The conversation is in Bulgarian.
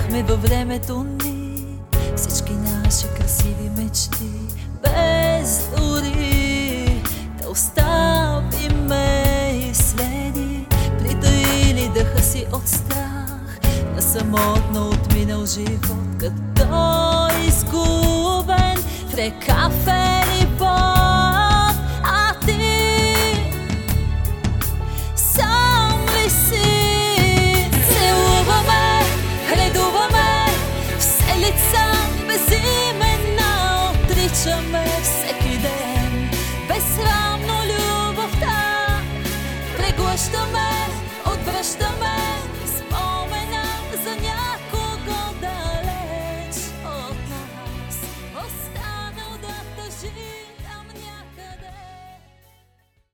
Бяхме във времето ни, всички наши красиви мечти, без дори да оставиме и следи, притаили дъха си от страх на самотно отминал живот, като изгубен в река Ферибот.